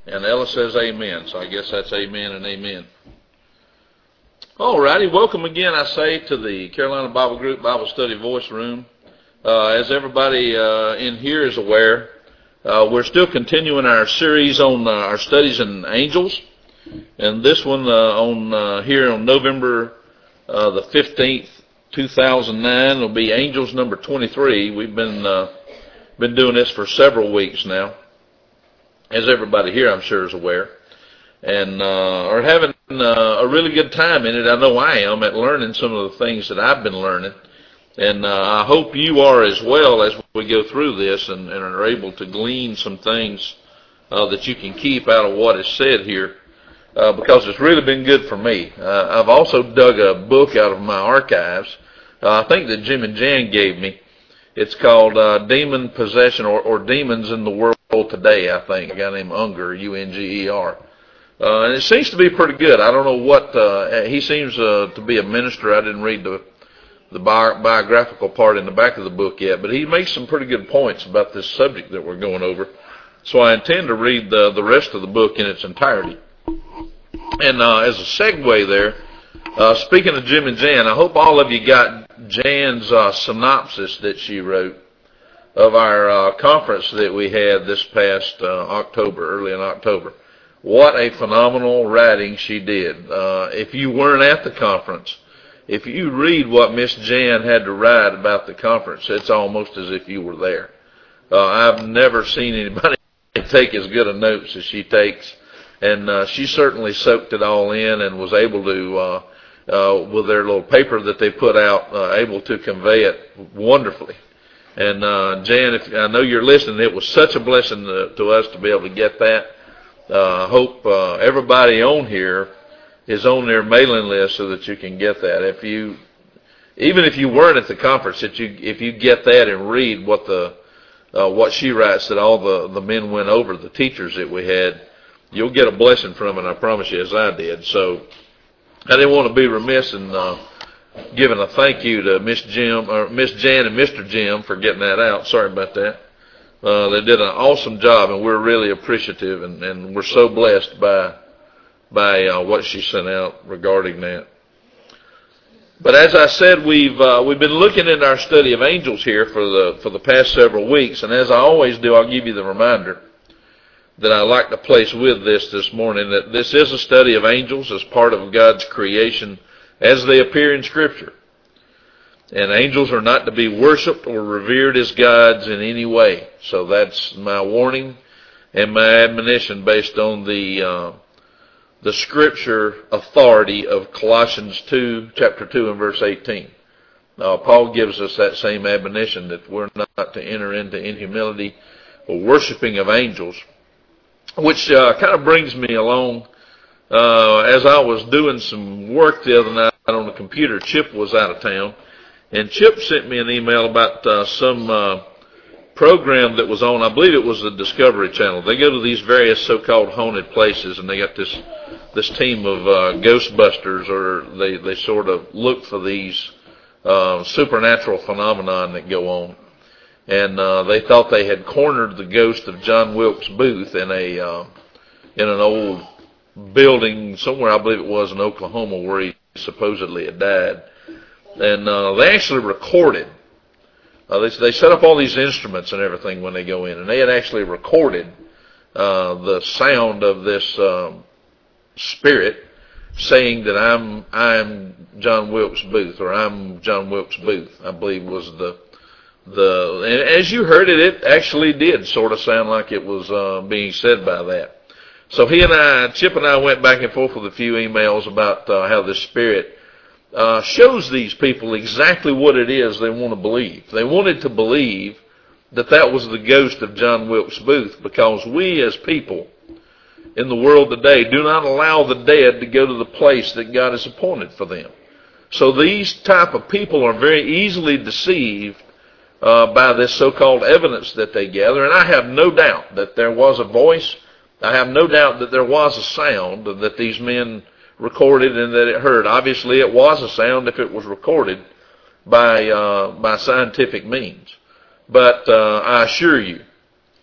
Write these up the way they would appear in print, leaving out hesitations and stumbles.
And Ella says amen, so I guess that's amen and amen. All righty, welcome again, I say, to the Carolina Bible Group Bible Study Voice Room. As everybody in here is aware, we're still continuing our series on our studies in angels. And this one here on November the 15th, 2009, will be Angels number 23. We've been doing this for several weeks now, as everybody here I'm sure is aware, and are having a really good time in it. I know I am, at learning some of the things that I've been learning, and I hope you are as well as we go through this and are able to glean some things that you can keep out of what is said here, because it's really been good for me. I've also dug a book out of my archives, I think that Jim and Jan gave me. It's called Demon Possession or Demons in the World Today, I think. A guy named Unger, U-N-G-E-R. And it seems to be pretty good. I don't know what, he seems to be a minister. I didn't read the biographical part in the back of the book yet, but he makes some pretty good points about this subject that we're going over. So I intend to read the rest of the book in its entirety. And as a segue there, speaking of Jim and Jan, I hope all of you got Jan's synopsis that she wrote of our conference that we had this past October, early in October. What a phenomenal writing she did. If you weren't at the conference, if you read what Miss Jan had to write about the conference, it's almost as if you were there. I've never seen anybody take as good a notes as she takes, and she certainly soaked it all in and was able to, with their little paper that they put out, able to convey it wonderfully. And Jan, if I know you're listening, it was such a blessing to us to be able to get that. I hope everybody on here is on their mailing list so that you can get that. Even if you weren't at the conference, if you get that and read what she writes that all the men went over, the teachers that we had, you'll get a blessing from it, I promise you, as I did. So I didn't want to be remiss in giving a thank you to Miss Jan and Mr. Jim for getting that out. Sorry about that. They did an awesome job, and we're really appreciative, and we're so blessed by what she sent out regarding that. But as I said, we've been looking at our study of angels here for the past several weeks, and as I always do, I'll give you the reminder that I like to place with this morning, that this is a study of angels as part of God's creation as they appear in Scripture. And angels are not to be worshiped or revered as gods in any way. So that's my warning and my admonition based on the Scripture authority of Colossians chapter 2 and verse 18. Paul gives us that same admonition that we're not to enter into inhumility or worshiping of angels, which kind of brings me along. As I was doing some work the other night on the computer, Chip was out of town, and Chip sent me an email about some program that was on, I believe it was the Discovery Channel. They go to these various so-called haunted places, and they got this team of Ghostbusters, or they sort of look for these supernatural phenomenon that go on. And they thought they had cornered the ghost of John Wilkes Booth in an old building somewhere, I believe it was in Oklahoma, where he supposedly had died. And they actually recorded. They set up all these instruments and everything when they go in, and they had actually recorded the sound of this spirit saying that I'm John Wilkes Booth, or I'm John Wilkes Booth, I believe was and as you heard it, it actually did sort of sound like it was being said by that. So Chip and I went back and forth with a few emails about how the Spirit shows these people exactly what it is they want to believe. They wanted to believe that was the ghost of John Wilkes Booth, because we as people in the world today do not allow the dead to go to the place that God has appointed for them. So these type of people are very easily deceived by this so-called evidence that they gather. And I have no doubt that there was a voice. I have no doubt that there was a sound that these men recorded and that it heard. Obviously, it was a sound if it was recorded by scientific means. But I assure you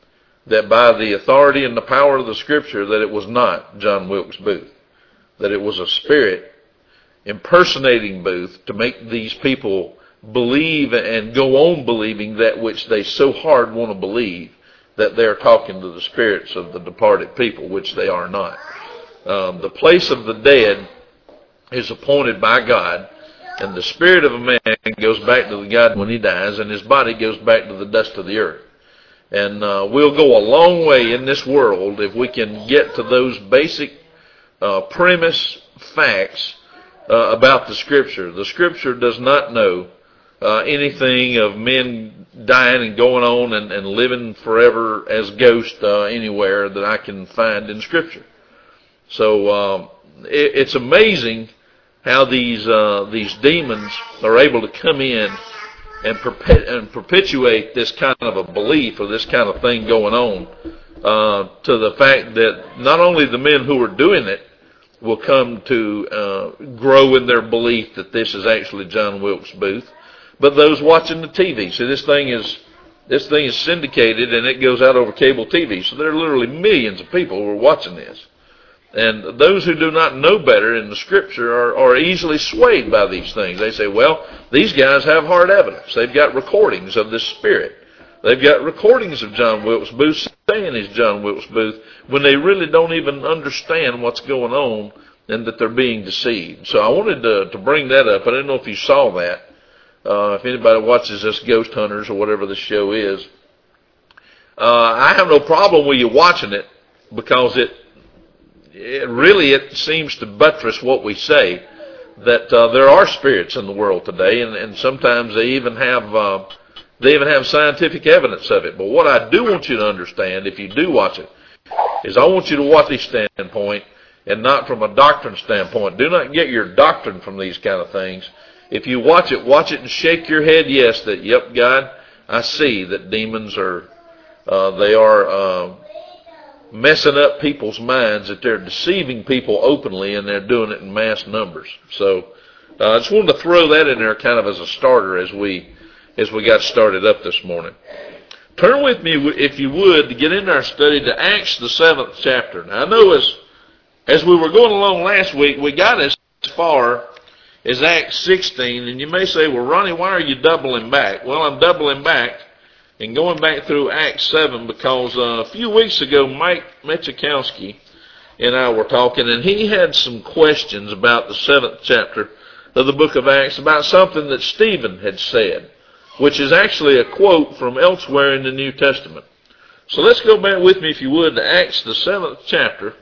that by the authority and the power of the Scripture that it was not John Wilkes Booth, that it was a spirit impersonating Booth to make these people believe and go on believing that which they so hard want to believe, that they're talking to the spirits of the departed people, which they are not. The place of the dead is appointed by God, and the spirit of a man goes back to the God when he dies, and his body goes back to the dust of the earth. And we'll go a long way in this world if we can get to those basic premise facts about the Scripture. The Scripture does not know anything of men dying and going on and living forever as ghosts anywhere that I can find in Scripture. So it's amazing how these demons are able to come in and perpetuate this kind of a belief or this kind of thing going on, to the fact that not only the men who are doing it will come to grow in their belief that this is actually John Wilkes Booth, but those watching the TV. See, this thing is syndicated, and it goes out over cable TV. So there are literally millions of people who are watching this. And those who do not know better in the Scripture are easily swayed by these things. They say, well, these guys have hard evidence. They've got recordings of this spirit. They've got recordings of John Wilkes Booth saying he's John Wilkes Booth, when they really don't even understand what's going on and that they're being deceived. So I wanted to bring that up. I didn't know if you saw that. If anybody watches this Ghost Hunters or whatever the show is, I have no problem with you watching it, because it seems to buttress what we say, that there are spirits in the world today, and sometimes they even have scientific evidence of it. But what I do want you to understand, if you do watch it, is I want you to watch this standpoint and not from a doctrine standpoint. Do not get your doctrine from these kind of things. If you watch it and shake your head yes, that, yep, God, I see that demons are messing up people's minds, that they're deceiving people openly, and they're doing it in mass numbers. So I just wanted to throw that in there kind of as a starter as we got started up this morning. Turn with me, if you would, to get into our study to Acts, the 7th chapter. Now, I know as we were going along last week, we got as far as Acts 16, and you may say, well, Ronnie, why are you doubling back? Well, I'm doubling back and going back through Acts 7 because a few weeks ago, Mike Mechikowski and I were talking, and he had some questions about the 7th chapter of the book of Acts, about something that Stephen had said, which is actually a quote from elsewhere in the New Testament. So let's go back with me, if you would, to Acts, the 7th chapter.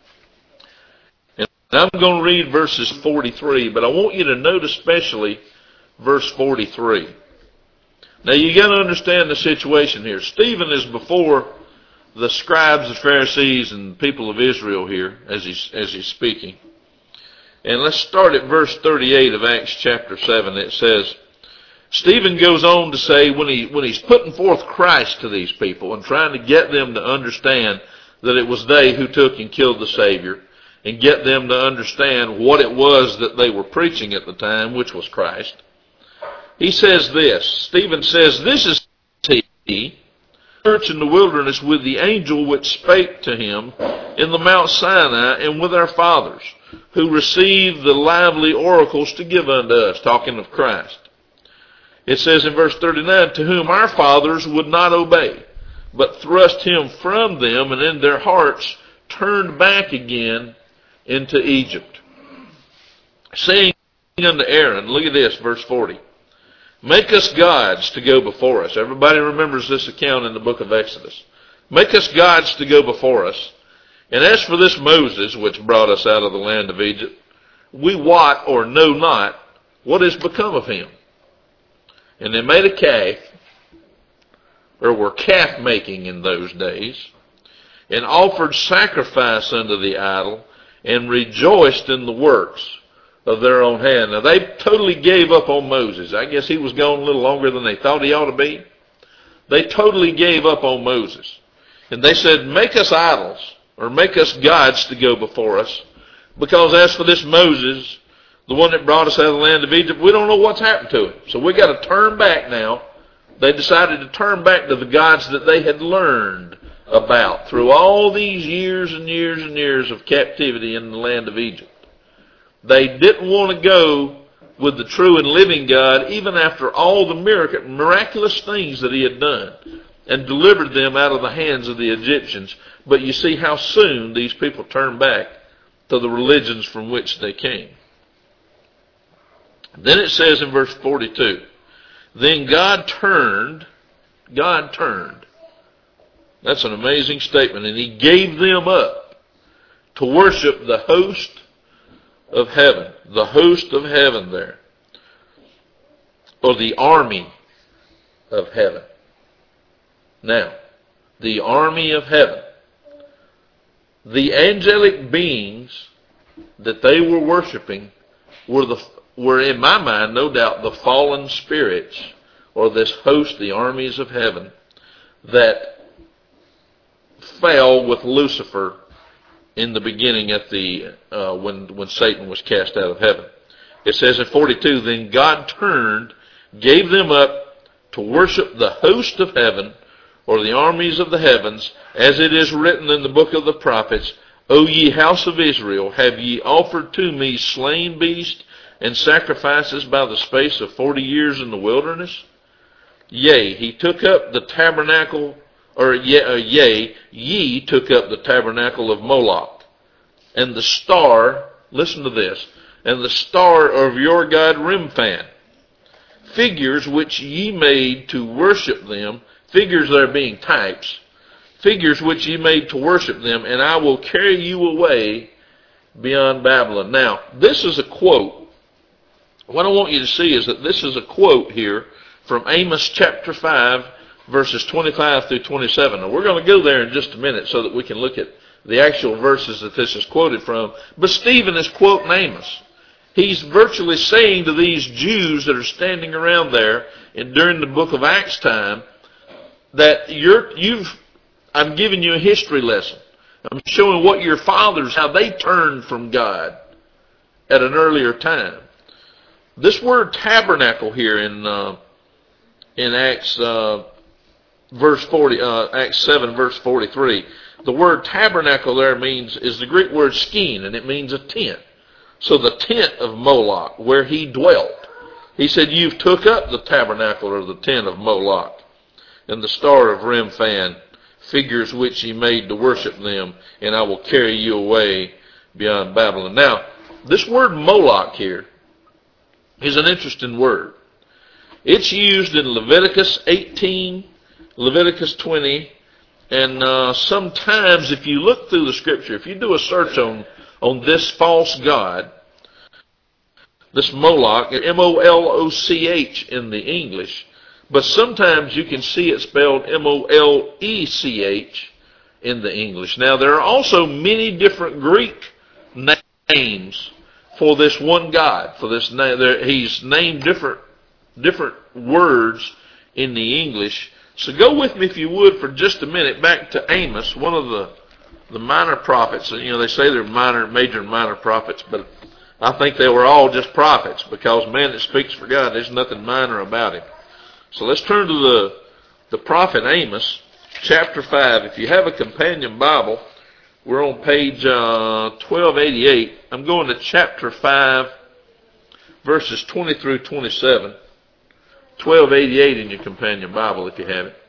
And I'm going to read verses 43, but I want you to note especially verse 43. Now, you got to understand the situation here. Stephen is before the scribes, the Pharisees, and the people of Israel here as he's speaking. And let's start at verse 38 of Acts chapter 7. It says, Stephen goes on to say, when he's putting forth Christ to these people and trying to get them to understand that it was they who took and killed the Savior, and get them to understand what it was that they were preaching at the time, which was Christ. He says this, Stephen says, this is he, church in the wilderness with the angel which spake to him in the Mount Sinai, and with our fathers, who received the lively oracles to give unto us, talking of Christ. It says in verse 39, to whom our fathers would not obey, but thrust him from them, and in their hearts turned back again into Egypt. Saying unto Aaron, look at this, verse 40, make us gods to go before us. Everybody remembers this account in the book of Exodus. Make us gods to go before us. And as for this Moses, which brought us out of the land of Egypt, we wot or know not what is become of him. And they made a calf, or were calf making in those days, and offered sacrifice unto the idol, and rejoiced in the works of their own hand. Now, they totally gave up on Moses. I guess he was gone a little longer than they thought he ought to be. They totally gave up on Moses. And they said, make us idols, or make us gods to go before us, because as for this Moses, the one that brought us out of the land of Egypt, we don't know what's happened to him. So we got to turn back now. They decided to turn back to the gods that they had learned about through all these years and years and years of captivity in the land of Egypt. They didn't want to go with the true and living God, even after all the miraculous things that he had done and delivered them out of the hands of the Egyptians. But you see how soon these people turned back to the religions from which they came. Then it says in verse 42, then God turned. That's an amazing statement. And he gave them up to worship the host of heaven. The host of heaven there. Or the army of heaven. Now, the army of heaven. The angelic beings that they were worshiping were in my mind, no doubt, the fallen spirits, or this host, the armies of heaven, that fell with Lucifer in the beginning at the when Satan was cast out of heaven. It says in 42, then God turned, gave them up to worship the host of heaven, or the armies of the heavens, as it is written in the book of the prophets, O ye house of Israel, have ye offered to me slain beasts and sacrifices by the space of 40 years in the wilderness? Yea, he took up the tabernacle, ye took up the tabernacle of Moloch, and the star, listen to this, and the star of your god Remphan, figures which ye made to worship them, figures there being types, figures which ye made to worship them, and I will carry you away beyond Babylon. Now, this is a quote. What I want you to see is that this is a quote here from Amos chapter 5, verses 25 through 27. Now, we're going to go there in just a minute so that we can look at the actual verses that this is quoted from. But Stephen is quoting Amos. He's virtually saying to these Jews that are standing around there and during the book of Acts time that I'm giving you a history lesson. I'm showing what your fathers, how they turned from God at an earlier time. This word tabernacle here in Acts verse 40, Acts 7 verse 43, the word tabernacle there is the Greek word skene, and it means a tent. So the tent of Moloch, where he dwelt. He said, you've took up the tabernacle or the tent of Moloch, and the star of Remphan, figures which he made to worship them, and I will carry you away beyond Babylon. Now, this word Moloch here is an interesting word. It's used in Leviticus 18, Leviticus 20, and sometimes if you look through the scripture, if you do a search on this false god, this Moloch, M-O-L-O-C-H in the English, but sometimes you can see it spelled M-O-L-E-C-H in the English. Now, there are also many different Greek names for this one God. For this name, he's named different words in the English. So go with me, if you would, for just a minute back to Amos, one of the minor prophets. You know, they say they're major and minor prophets, but I think they were all just prophets, because man that speaks for God, there's nothing minor about him. So let's turn to the prophet Amos, chapter 5. If you have a companion Bible, we're on page 1288. I'm going to chapter 5, verses 20 through 27. 1288 in your companion Bible, if you have it.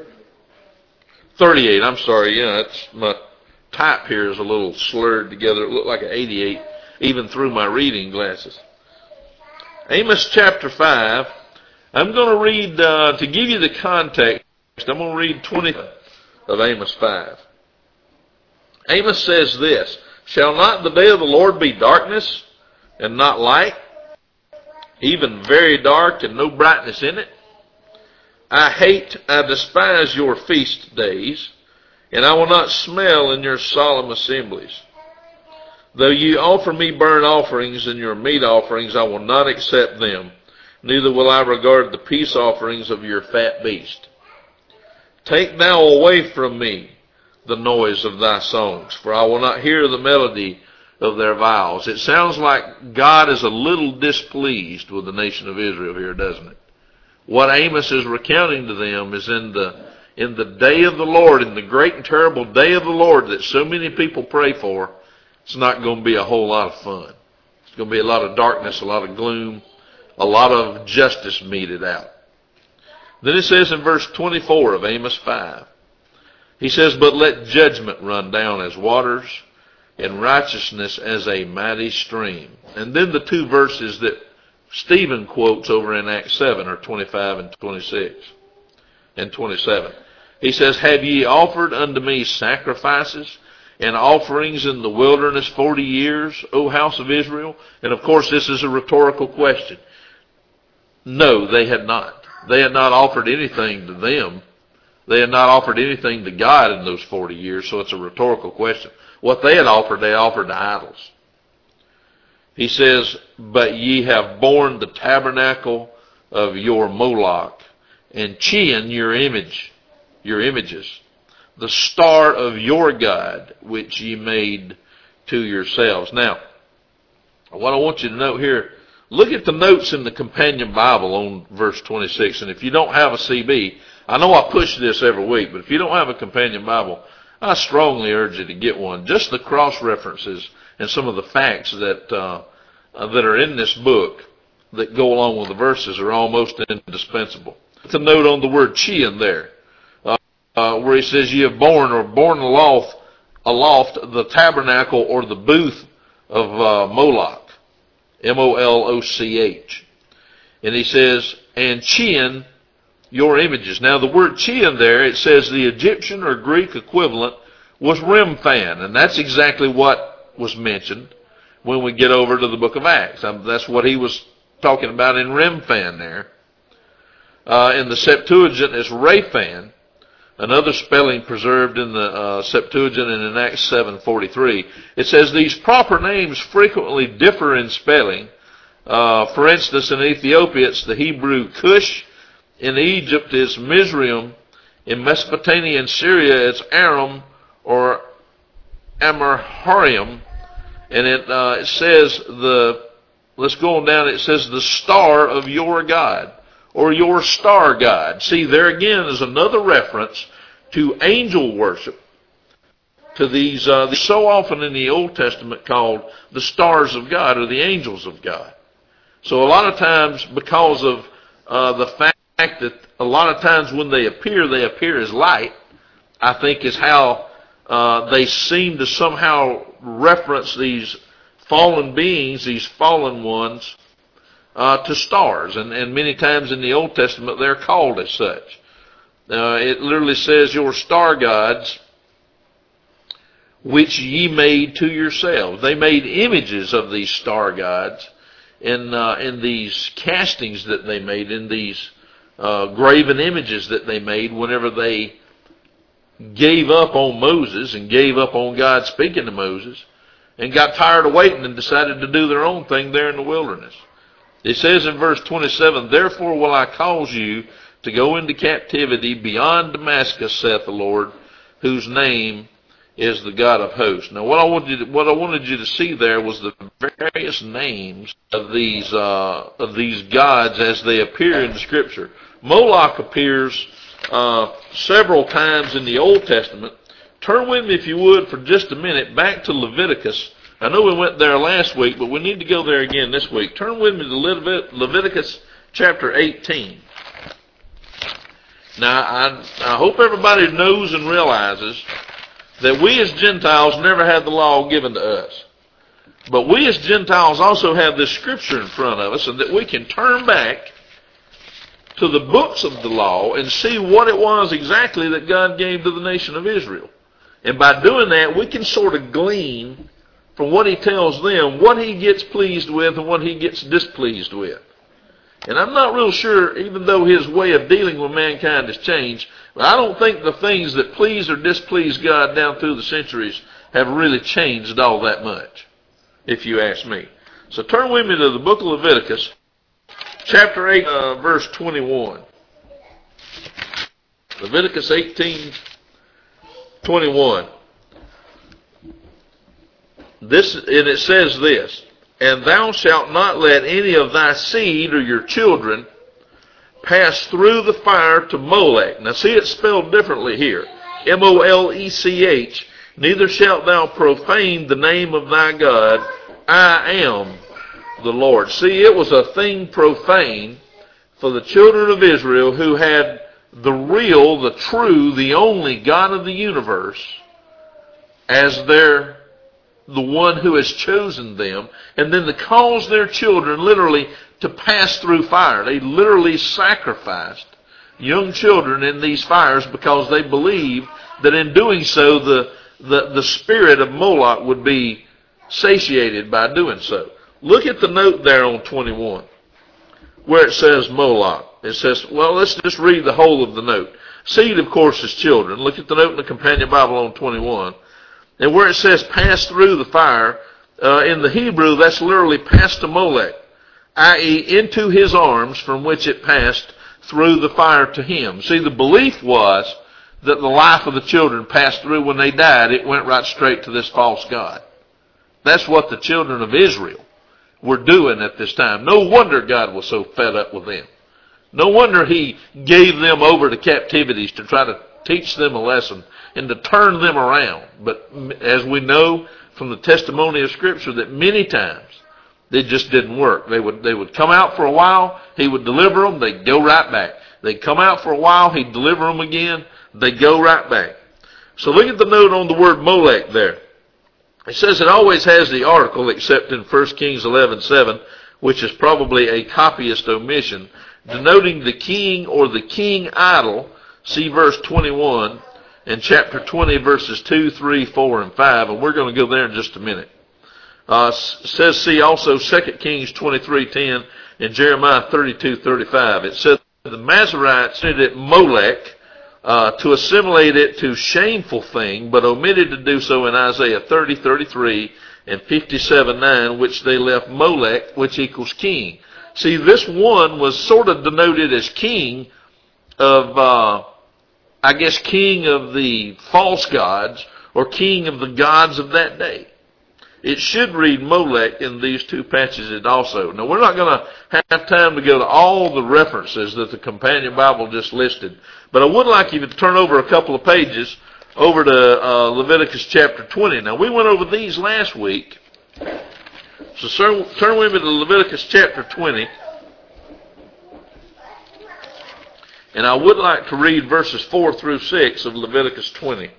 38, I'm sorry. Yeah, my type here is a little slurred together. It looked like an 88, even through my reading glasses. Amos chapter 5. I'm going to read, to give you the context, I'm going to read 20 of Amos 5. Amos says this, shall not the day of the Lord be darkness and not light, even very dark and no brightness in it? I despise your feast days, and I will not smell in your solemn assemblies. Though you offer me burnt offerings and your meat offerings, I will not accept them, neither will I regard the peace offerings of your fat beast. Take thou away from me the noise of thy songs, for I will not hear the melody of their vows. It sounds like God is a little displeased with the nation of Israel here, doesn't it? What Amos is recounting to them is in in the day of the Lord, in the great and terrible day of the Lord that so many people pray for, it's not going to be a whole lot of fun. It's going to be a lot of darkness, a lot of gloom, a lot of justice meted out. Then it says in verse 24 of Amos 5, he says, but let judgment run down as waters, and righteousness as a mighty stream. And then the two verses that Stephen quotes over in Acts 7 are 25 and 26 and 27. He says, have ye offered unto me sacrifices and offerings in the wilderness 40 years, O house of Israel? And of course this is a rhetorical question. No, they had not. They had not offered anything to them. They had not offered anything to God in those 40 years, so it's a rhetorical question. What they offered to idols. He says, but ye have borne the tabernacle of your Moloch, and Chian your images, the star of your God, which ye made to yourselves. Now, what I want you to note here, look at the notes in the Companion Bible on verse 26. And if you don't have a CB, I know I push this every week, but if you don't have a Companion Bible, I strongly urge you to get one. Just the cross references and some of the facts that are in this book that go along with the verses are almost indispensable. It's a note on the word Chian there, where he says, ye have borne aloft the tabernacle or the booth of Moloch, Moloch. And he says, and Chian your images. Now the word Chian there, it says the Egyptian or Greek equivalent was Remphan, and that's exactly what was mentioned when we get over to the book of Acts. That's what he was talking about in Remphan there. In the Septuagint it's Raphan, another spelling preserved in the Septuagint and in Acts 7:43. It says these proper names frequently differ in spelling. For instance, in Ethiopia it's the Hebrew Cush. In Egypt it's Mizraim. In Mesopotamia and Syria it's Aram or Amarharium. And it says let's go on down, it says the star of your God, or your star God. See, there again is another reference to angel worship, to these so often in the Old Testament called the stars of God or the angels of God. So a lot of times, because of the fact that a lot of times when they appear as light, I think is how they seem to somehow reference these fallen beings, these fallen ones, to stars. And many times in the Old Testament they're called as such. It literally says, your star gods, which ye made to yourselves. They made images of these star gods in these castings that they made, in these graven images that they made whenever they gave up on Moses and gave up on God speaking to Moses and got tired of waiting and decided to do their own thing there in the wilderness. It says in verse 27, therefore will I cause you to go into captivity beyond Damascus, saith the Lord, whose name is the God of hosts. Now what I wanted you to see there was the various names of these gods as they appear in the Scripture. Moloch appears several times in the Old Testament. Turn with me, if you would, for just a minute back to Leviticus. I know we went there last week, but we need to go there again this week. Turn with me to Leviticus chapter 18. Now, I hope everybody knows and realizes that we as Gentiles never had the law given to us. But we as Gentiles also have this Scripture in front of us, and that we can turn back to the books of the law and see what it was exactly that God gave to the nation of Israel. And by doing that, we can sort of glean from what He tells them what He gets pleased with and what He gets displeased with. And I'm not real sure, even though His way of dealing with mankind has changed, but I don't think the things that please or displease God down through the centuries have really changed all that much, if you ask me. So turn with me to the book of Leviticus, chapter 8, verse 21. Leviticus 18:21. And it says this, and thou shalt not let any of thy seed or your children pass through the fire to Molech. Now see, it's spelled differently here. Molech. Neither shalt thou profane the name of thy God. I am the Lord. See, it was a thing profane for the children of Israel who had the real, the true, the only God of the universe as the one who has chosen them, and then to cause their children literally to pass through fire. They literally sacrificed young children in these fires because they believed that in doing so the spirit of Moloch would be satiated by doing so. Look at the note there on 21 where it says Moloch. It says, well, let's just read the whole of the note. Seed, of course, is children. Look at the note in the Companion Bible on 21. And where it says pass through the fire, in the Hebrew, that's literally pass to Molech, i.e. into his arms from which it passed through the fire to him. See, the belief was that the life of the children passed through when they died. It went right straight to this false god. That's what the children of Israel were doing at this time. No wonder God was so fed up with them. No wonder he gave them over to captivities to try to teach them a lesson and to turn them around. But as we know from the testimony of Scripture, that many times they just didn't work. They would come out for a while, he would deliver them, they'd go right back. They'd come out for a while, he'd deliver them again, they'd go right back. So look at the note on the word Molech there. It says it always has the article except in 1 Kings 11:7, which is probably a copyist omission, denoting the king or the king idol. See verse 21 and chapter 20 verses 2, 3, 4, and 5, and we're going to go there in just a minute. Says see also 2 Kings 23:10 and Jeremiah 32:35. It says the Masoretes did it Molech to assimilate it to shameful thing, but omitted to do so in Isaiah 30:33 and 57:9, which they left Molech, which equals king. See, this one was sort of denoted as king of, king of the false gods, or king of the gods of that day. It should read Molech in these two passages also. Now, we're not going to have time to go to all the references that the Companion Bible just listed, but I would like you to turn over a couple of pages over to Leviticus chapter 20. Now, we went over these last week, so turn with me to Leviticus chapter 20, and I would like to read verses 4 through 6 of Leviticus 20.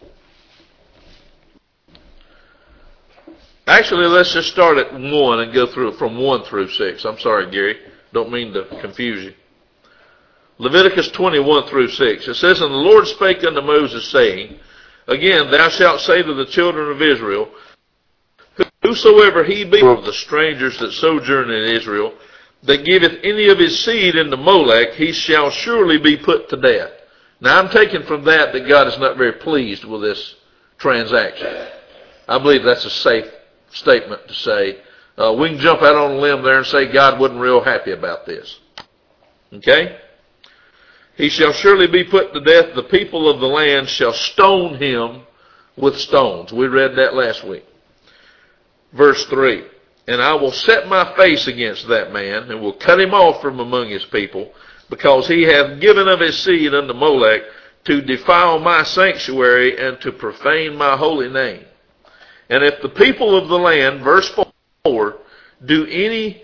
Actually, let's just start at 1 and go through it from 1 through 6. I'm sorry, Gary. Don't mean to confuse you. Leviticus 21 through 6. It says, And the Lord spake unto Moses, saying, Again, thou shalt say to the children of Israel, Whosoever he be of the strangers that sojourn in Israel, that giveth any of his seed into Molech, he shall surely be put to death. Now, I'm taking from that God is not very pleased with this transaction. I believe that's a safe statement to say. We can jump out on a limb there and say God wasn't real happy about this. Okay? He shall surely be put to death. The people of the land shall stone him with stones. We read that last week. Verse 3. And I will set my face against that man, and will cut him off from among his people, because he hath given of his seed unto Molech, to defile my sanctuary, and to profane my holy name. And if the people of the land, verse 4, do any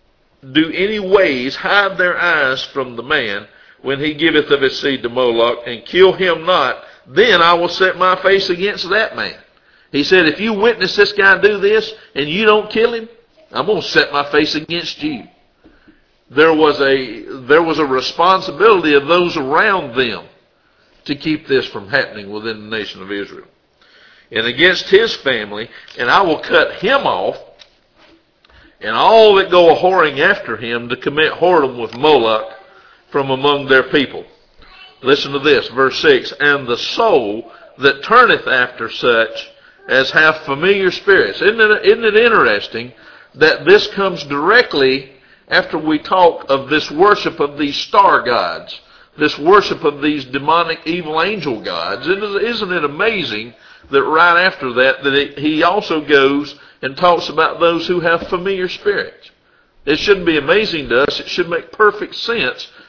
ways hide their eyes from the man when he giveth of his seed to Moloch, and kill him not, then I will set my face against that man. He said, if you witness this guy do this and you don't kill him, I'm going to set my face against you. There was a responsibility of those around them to keep this from happening within the nation of Israel. And against his family, and I will cut him off, and all that go a-whoring after him to commit whoredom with Moloch from among their people. Listen to this, verse 6. And the soul that turneth after such as have familiar spirits. Isn't it interesting that this comes directly after we talk of this worship of these star gods, this worship of these demonic evil angel gods? Isn't it amazing that right after that he also goes and talks about those who have familiar spirits? It shouldn't be amazing to us. It should make perfect sense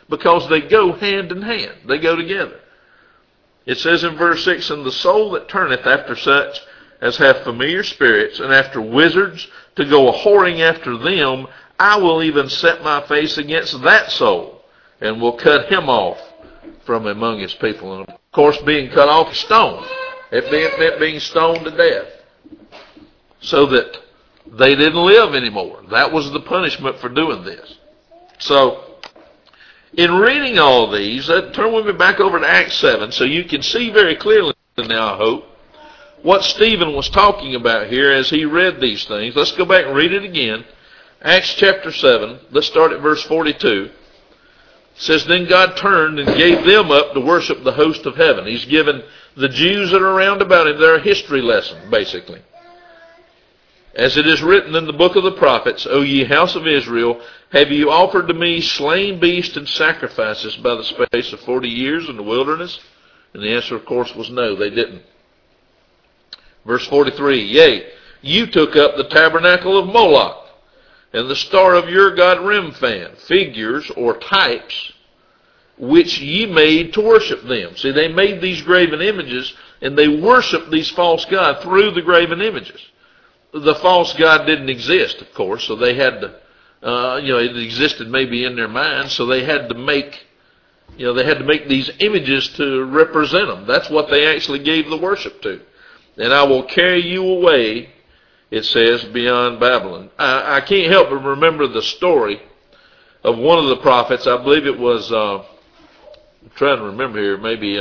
because they go hand in hand. They go together. It says in verse 6, and the soul that turneth after such as have familiar spirits, and after wizards, to go a-whoring after them, I will even set my face against that soul, and will cut him off from among his people. And of course, being cut off is stoned. It meant being stoned to death, so that they didn't live anymore. That was the punishment for doing this. So, in reading all these, turn with me back over to Acts 7, so you can see very clearly now, I hope, what Stephen was talking about here as he read these things. Let's go back and read it again. Acts chapter 7, let's start at verse 42. It says, then God turned and gave them up to worship the host of heaven. He's given the Jews that are around about him their history lesson, basically. As it is written in the book of the prophets, O ye house of Israel, have you offered to me slain beasts and sacrifices by the space of 40 years in the wilderness? And the answer, of course, was no, they didn't. Verse 43, yea, you took up the tabernacle of Moloch, and the star of your god Remphan, figures or types, which ye made to worship them. See, they made these graven images, and they worshiped these false gods through the graven images. The false god didn't exist, of course, so they had to, it existed maybe in their minds, so they had to make, these images to represent them. That's what they actually gave the worship to. And I will carry you away, it says, beyond Babylon. I can't help but remember the story of one of the prophets. I believe it was, I'm trying to remember here, maybe,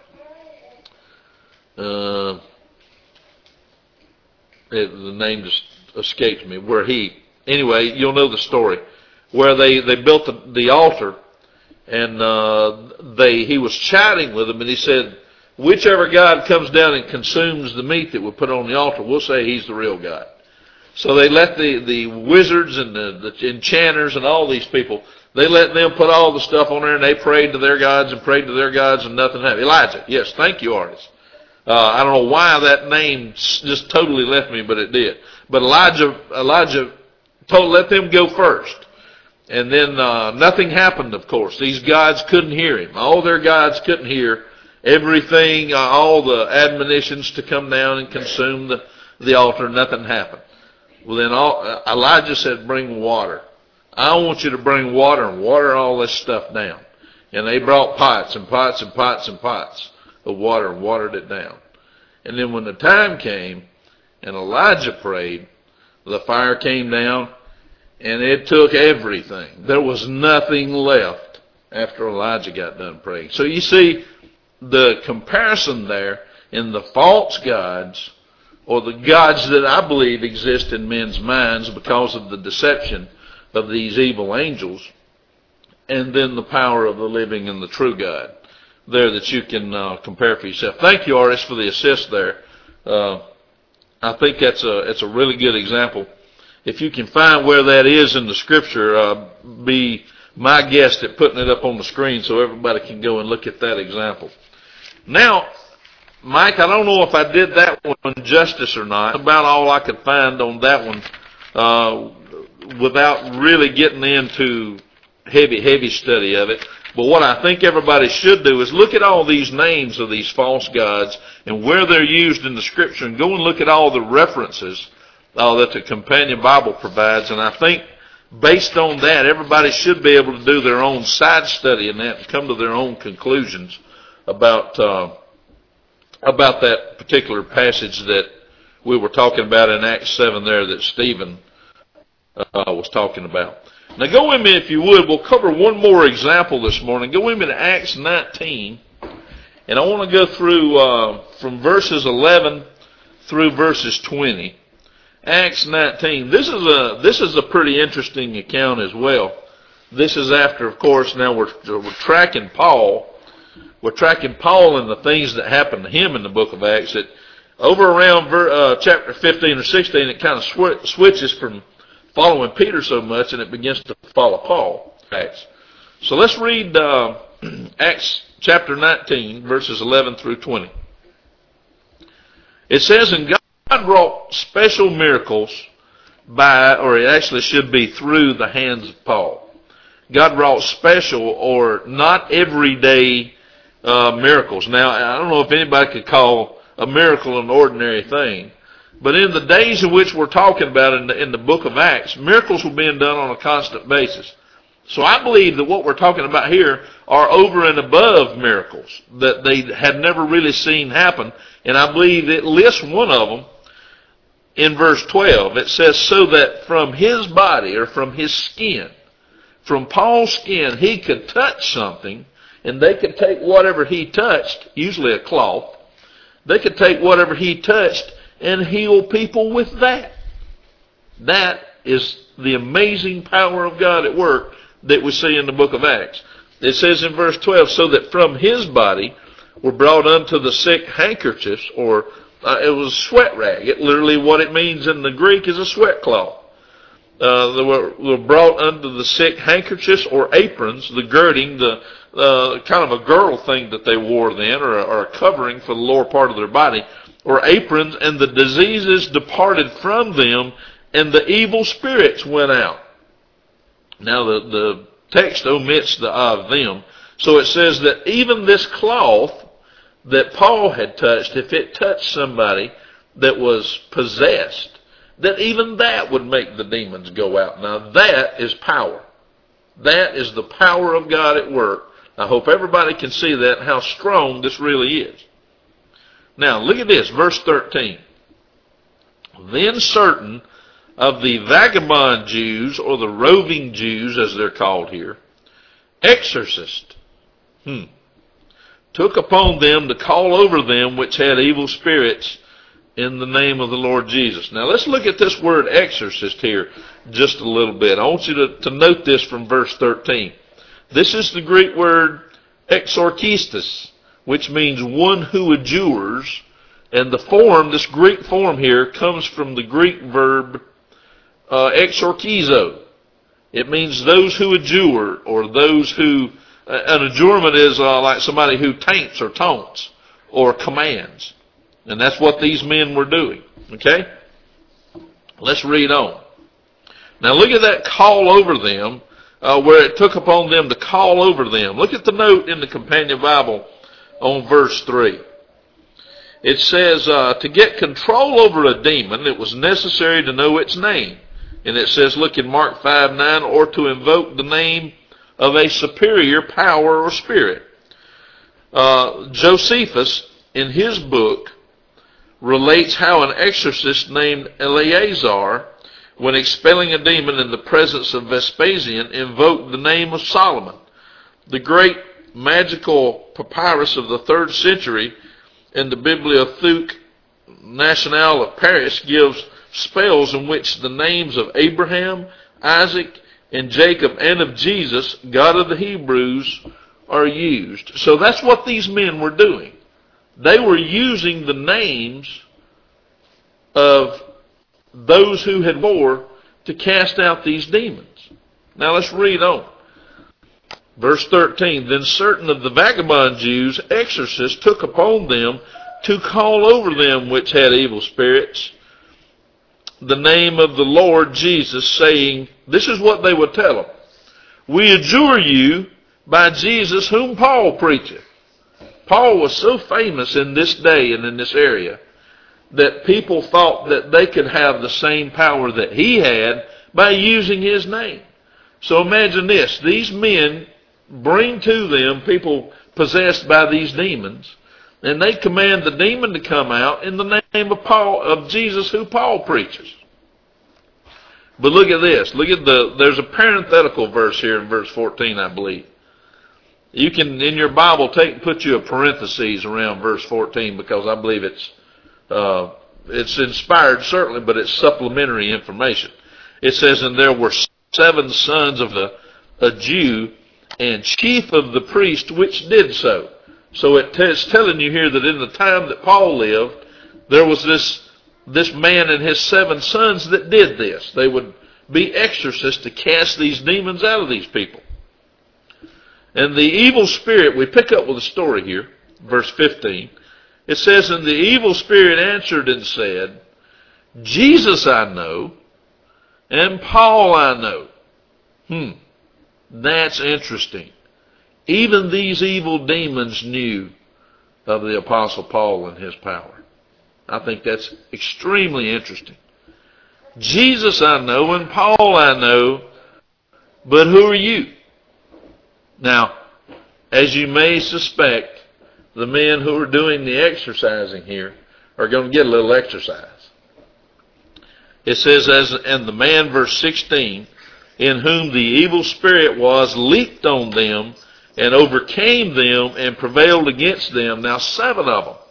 the name just escapes me, anyway, you'll know the story, where they built the altar, and he was chatting with them, and he said, whichever God comes down and consumes the meat that we put on the altar, we'll say he's the real God. So they let the wizards and the enchanters and all these people, they let them put all the stuff on there, and they prayed to their gods and prayed to their gods, and nothing happened. Elijah, yes, thank you, artist. I don't know why that name just totally left me, but it did. But Elijah let them go first. And then nothing happened, of course. These gods couldn't hear him. All their gods couldn't hear everything, all the admonitions to come down and consume the altar. Nothing happened. Well, then Elijah said, bring water. I want you to bring water and water all this stuff down. And they brought pots and pots and pots and pots of water and watered it down. And then when the time came and Elijah prayed, the fire came down and it took everything. There was nothing left after Elijah got done praying. So you see the comparison there in the false gods, or the gods that I believe exist in men's minds because of the deception of these evil angels, and then the power of the living and the true God there that you can compare for yourself. Thank you, artist, for the assist there. I think it's a really good example. If you can find where that is in the Scripture, be my guest at putting it up on the screen so everybody can go and look at that example. Now, Mike, I don't know if I did that one justice or not. About all I could find on that one without really getting into heavy study of it. But what I think everybody should do is look at all these names of these false gods and where they're used in the Scripture, and go and look at all the references that the Companion Bible provides. And I think based on that, everybody should be able to do their own side study in that and come to their own conclusions about that particular passage that we were talking about in Acts 7 there that Stephen was talking about. Now go with me, if you would. We'll cover one more example this morning. Go with me to Acts 19. And I want to go through from verses 11 through verses 20. Acts 19. This is a pretty interesting account as well. This is after, of course, now we're tracking Paul. We're tracking Paul and the things that happened to him in the book of Acts. That over around chapter 15 or 16, it kind of switches from following Peter so much, and it begins to follow Paul. Acts. So let's read Acts chapter 19, verses 11 through 20. It says, and God wrought special miracles by, or it actually should be through the hands of Paul. God wrought special or not everyday miracles. Now, I don't know if anybody could call a miracle an ordinary thing, but in the days in which we're talking about in the book of Acts, miracles were being done on a constant basis. So I believe that what we're talking about here are over and above miracles that they had never really seen happen. And I believe it lists one of them in verse 12. It says, so that from his body, or from his skin, from Paul's skin, he could touch something, and they could take whatever he touched, usually a cloth, they could take whatever he touched and heal people with that. That is the amazing power of God at work that we see in the book of Acts. It says in verse 12, so that from his body were brought unto the sick handkerchiefs, or it was a sweat rag. It literally, what it means in the Greek is a sweat cloth. They were brought unto the sick handkerchiefs or aprons, the girding, the kind of a girdle thing that they wore then, or a covering for the lower part of their body, or aprons, and the diseases departed from them, and the evil spirits went out. Now the text omits the of them, so it says that even this cloth that Paul had touched, if it touched somebody that was possessed, that even that would make the demons go out. Now that is power. That is the power of God at work. I hope everybody can see that, how strong this really is. Now look at this, verse 13. Then certain of the vagabond Jews, or the roving Jews as they're called here, exorcists, took upon them to call over them which had evil spirits in the name of the Lord Jesus. Now let's look at this word exorcist here just a little bit. I want you to note this from verse 13. This is the Greek word exorchistos, which means one who adjures. And the form, this Greek form here, comes from the Greek verb exorchizo. It means those who adjure, or those who, an adjurement is like somebody who taints or taunts or commands. And that's what these men were doing. Okay? Let's read on. Now look at that call over them, where it took upon them to call over them. Look at the note in the Companion Bible on verse 3. It says, to get control over a demon, it was necessary to know its name. And it says, look in Mark 5:9, or to invoke the name of a superior power or spirit. Josephus, in his book, relates how an exorcist named Eleazar, when expelling a demon in the presence of Vespasian, invoked the name of Solomon. The great magical papyrus of the 3rd century in the Bibliothèque Nationale of Paris gives spells in which the names of Abraham, Isaac, and Jacob, and of Jesus, God of the Hebrews, are used. So that's what these men were doing. They were using the names of those who had war to cast out these demons. Now let's read on. Verse 13, then certain of the vagabond Jews, exorcists, took upon them to call over them which had evil spirits the name of the Lord Jesus, saying, this is what they would tell them, we adjure you by Jesus whom Paul preacheth. Paul was so famous in this day and in this area that people thought that they could have the same power that he had by using his name. So imagine this. These men bring to them people possessed by these demons, and they command the demon to come out in the name of Jesus who Paul preaches. But look at this. There's a parenthetical verse here in verse 14, I believe. You can, in your Bible, put you a parenthesis around verse 14, because I believe it's inspired certainly, but it's supplementary information. It says, and there were 7 sons of a Jew, and chief of the priest which did so. So it's telling you here that in the time that Paul lived, there was this man and his 7 sons that did this. They would be exorcists to cast these demons out of these people. And the evil spirit, we pick up with a story here, verse 15. It says, and the evil spirit answered and said, Jesus I know, and Paul I know. That's interesting. Even these evil demons knew of the Apostle Paul and his power. I think that's extremely interesting. Jesus I know and Paul I know, but who are you? Now, as you may suspect, the men who are doing the exercising here are going to get a little exercise. It says, and the man, verse 16, in whom the evil spirit was, leaped on them and overcame them and prevailed against them. Now 7 of them.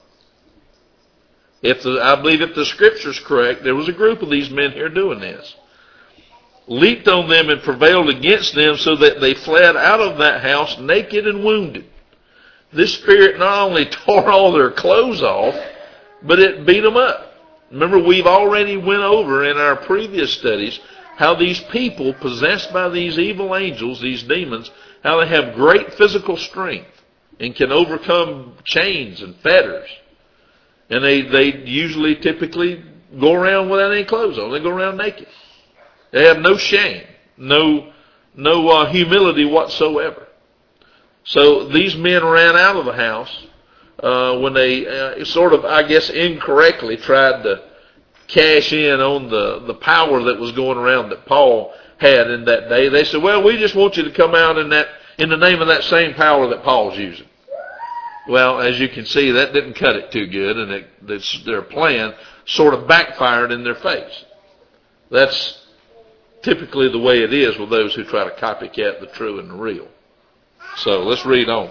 I believe if the scripture's correct, there was a group of these men here doing this. Leaped on them and prevailed against them so that they fled out of that house naked and wounded. This spirit not only tore all their clothes off, but it beat them up. Remember, we've already went over in our previous studies how these people possessed by these evil angels, these demons, how they have great physical strength and can overcome chains and fetters. And they usually typically go around without any clothes on. They go around naked. They have no shame, no humility whatsoever. So these men ran out of the house when they sort of, I guess, incorrectly tried to cash in on the power that was going around that Paul had in that day. They said, well, we just want you to come out in the name of that same power that Paul's using. Well, as you can see, that didn't cut it too good, and their plan sort of backfired in their face. That's typically the way it is with those who try to copycat the true and the real. So let's read on.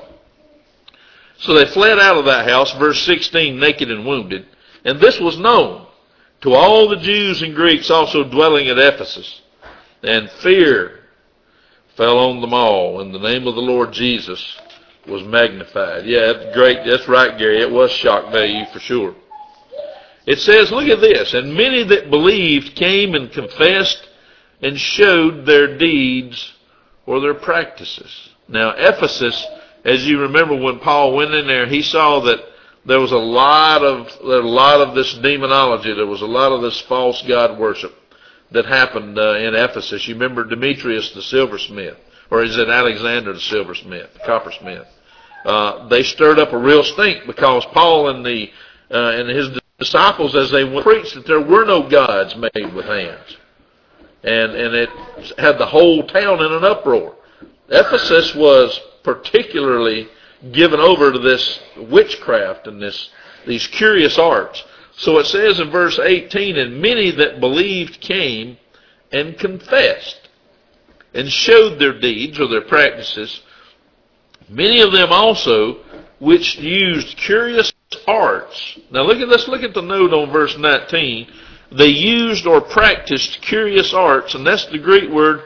So they fled out of that house, verse 16, naked and wounded. And this was known to all the Jews and Greeks also dwelling at Ephesus. And fear fell on them all, and the name of the Lord Jesus was magnified. Yeah, that's great. That's right, Gary. It was shock value for sure. It says, look at this. And many that believed came and confessed and showed their deeds or their practices. Now, Ephesus, as you remember when Paul went in there, he saw that there was a lot of this demonology. There was a lot of this false god worship that happened in Ephesus. You remember Demetrius the silversmith, or is it Alexander the silversmith, the coppersmith? They stirred up a real stink because Paul and his disciples, as they preached that there were no gods made with hands, and it had the whole town in an uproar. Ephesus was particularly given over to this witchcraft and these curious arts. So it says in verse 18, and many that believed came and confessed and showed their deeds or their practices. Many of them also which used curious arts. Now let's look at the note on verse 19. They used or practiced curious arts, and that's the Greek word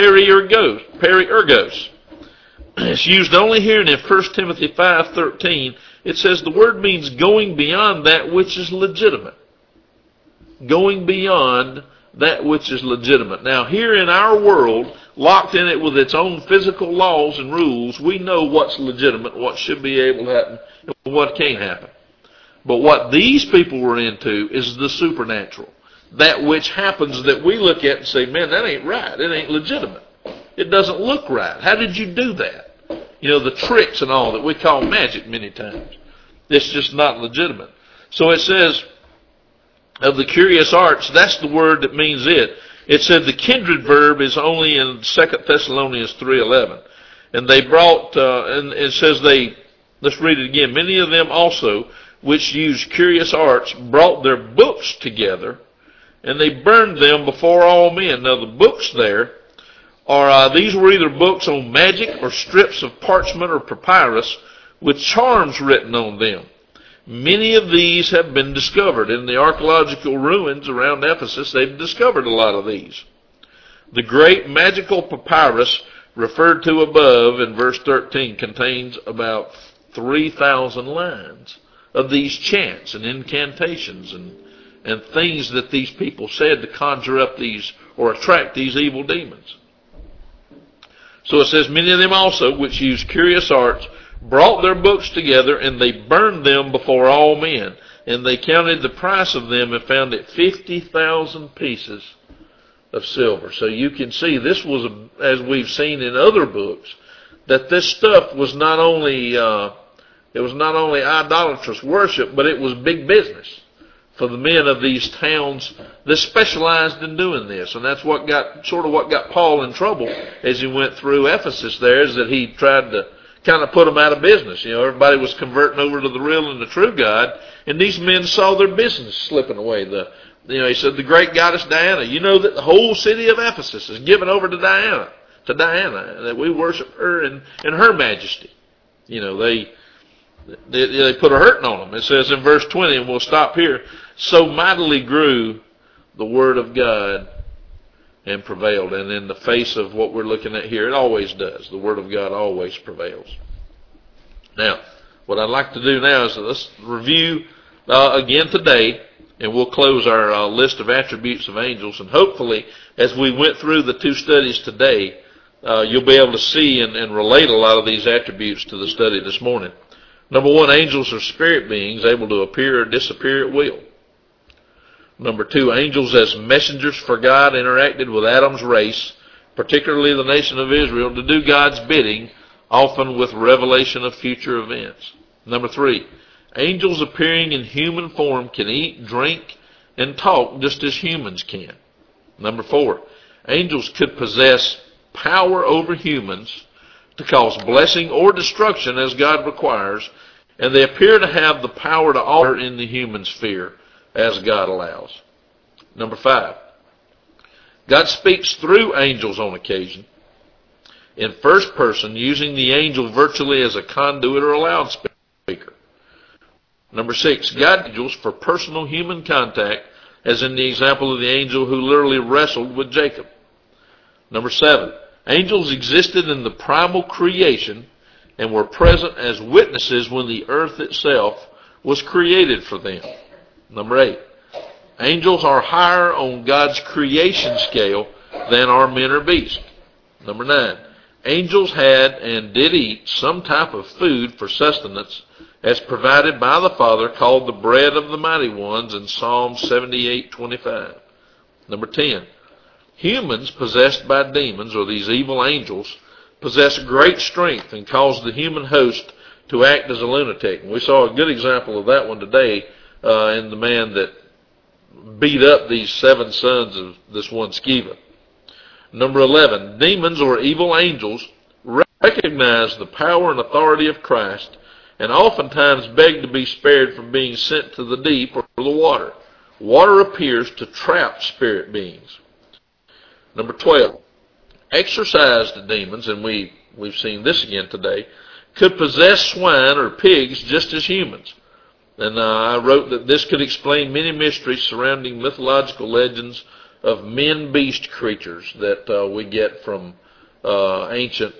periergos. It's used only here in 1 Timothy 5:13. It says the word means going beyond that which is legitimate. Going beyond that which is legitimate. Now here in our world, locked in it with its own physical laws and rules, we know what's legitimate, what should be able to happen, and what can't happen. But what these people were into is the supernatural. That which happens that we look at and say, man, that ain't right. It ain't legitimate. It doesn't look right. How did you do that? You know, the tricks and all that we call magic many times. It's just not legitimate. So it says, of the curious arts, that's the word that means it. It said the kindred verb is only in 2 Thessalonians 3:11. And they brought, and it says let's read it again. Many of them also, which used curious arts, brought their books together, and they burned them before all men. Now the books there these were either books on magic or strips of parchment or papyrus with charms written on them. Many of these have been discovered. In the archaeological ruins around Ephesus, they've discovered a lot of these. The great magical papyrus referred to above in verse 13 contains about 3,000 lines of these chants and incantations and things that these people said to conjure up these or attract these evil demons. So it says, many of them also, which used curious arts, brought their books together, and they burned them before all men. And they counted the price of them and found it 50,000 pieces of silver. So you can see this was, as we've seen in other books, that this stuff was not only idolatrous worship, but it was big business for the men of these towns that specialized in doing this. And that's what got Paul in trouble as he went through Ephesus there, is that he tried to kind of put them out of business. You know, everybody was converting over to the real and the true God, and these men saw their business slipping away. He said, the great goddess Diana, you know that the whole city of Ephesus is given over to Diana, that we worship her in her majesty. You know, they put a hurting on them. It says in verse 20, and we'll stop here, so mightily grew the word of God and prevailed. And in the face of what we're looking at here, it always does. The word of God always prevails. Now, what I'd like to do now is let's review again today, and we'll close our list of attributes of angels. And hopefully, as we went through the two studies today, you'll be able to see and relate a lot of these attributes to the study this morning. Number one, angels are spirit beings able to appear or disappear at will. Number two, angels as messengers for God interacted with Adam's race, particularly the nation of Israel, to do God's bidding, often with revelation of future events. Number three, angels appearing in human form can eat, drink, and talk just as humans can. Number four, angels could possess power over humans to cause blessing or destruction as God requires, and they appear to have the power to alter in the human sphere as God allows. Number five, God speaks through angels on occasion in first person, using the angel virtually as a conduit or a loudspeaker. Number six, God angels for personal human contact, as in the example of the angel who literally wrestled with Jacob. Number seven, angels existed in the primal creation and were present as witnesses when the earth itself was created for them. Number eight, angels are higher on God's creation scale than are men or beasts. Number nine, angels had and did eat some type of food for sustenance as provided by the Father, called the bread of the mighty ones in Psalm 78:25. Number 10, humans possessed by demons, or these evil angels, possess great strength and cause the human host to act as a lunatic. And we saw a good example of that one today in the man that beat up these 7 sons of this one Sceva. Number 11, demons or evil angels recognize the power and authority of Christ and oftentimes beg to be spared from being sent to the deep or the water. Water appears to trap spirit beings. Number 12, exorcised demons, and we've seen this again today, could possess swine or pigs just as humans. And I wrote that this could explain many mysteries surrounding mythological legends of men-beast creatures that we get from ancient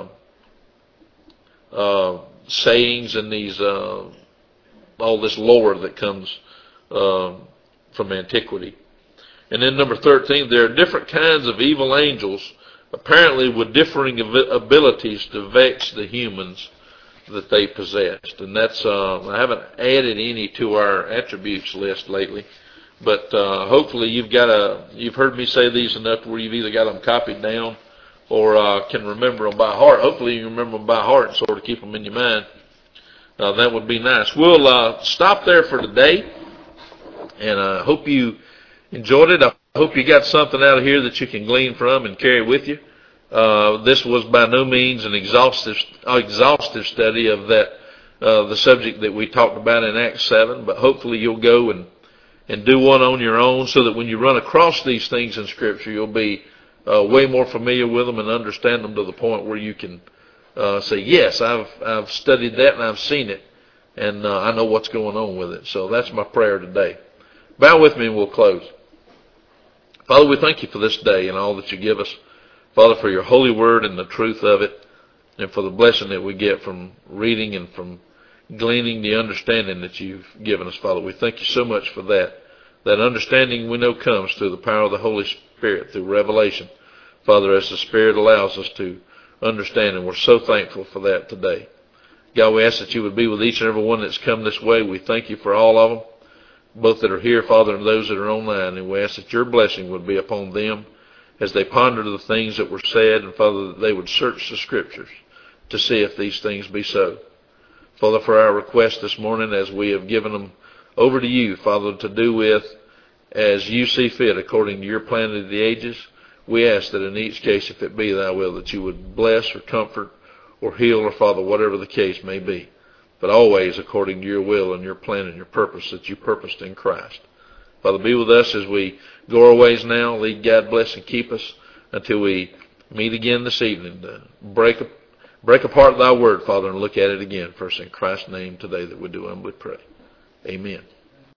sayings and these all this lore that comes from antiquity. And then number 13, there are different kinds of evil angels, apparently with differing abilities to vex the humans that they possessed. And that's I haven't added any to our attributes list lately, but hopefully you've heard me say these enough where you've either got them copied down or can remember them by heart. Hopefully you remember them by heart and sort of keep them in your mind. That would be nice. We'll stop there for today, and I hope you enjoyed it. I hope you got something out of here that you can glean from and carry with you. This was by no means an exhaustive study of the subject that we talked about in Acts 7, but hopefully you'll go and do one on your own, so that when you run across these things in Scripture, you'll be way more familiar with them and understand them to the point where you can say, yes, I've studied that and I've seen it, and I know what's going on with it. So that's my prayer today. Bow with me and we'll close. Father, we thank you for this day and all that you give us. Father, for your holy word and the truth of it, and for the blessing that we get from reading and from gleaning the understanding that you've given us, Father. We thank you so much for that. That understanding we know comes through the power of the Holy Spirit, through revelation, Father, as the Spirit allows us to understand, and we're so thankful for that today. God, we ask that you would be with each and every one that's come this way. We thank you for all of them, both that are here, Father, and those that are online, and we ask that your blessing would be upon them as they ponder the things that were said, and Father, that they would search the Scriptures to see if these things be so. Father, for our request this morning, as we have given them over to you, Father, to do with as you see fit according to your plan of the ages, we ask that in each case, if it be thy will, that you would bless or comfort or heal or, Father, whatever the case may be, but always according to your will and your plan and your purpose that you purposed in Christ. Father, be with us as we go our ways now. Lead, guide, bless, and keep us until we meet again this evening to break apart thy word, Father, and look at it again. First in Christ's name today that we do humbly pray. Amen.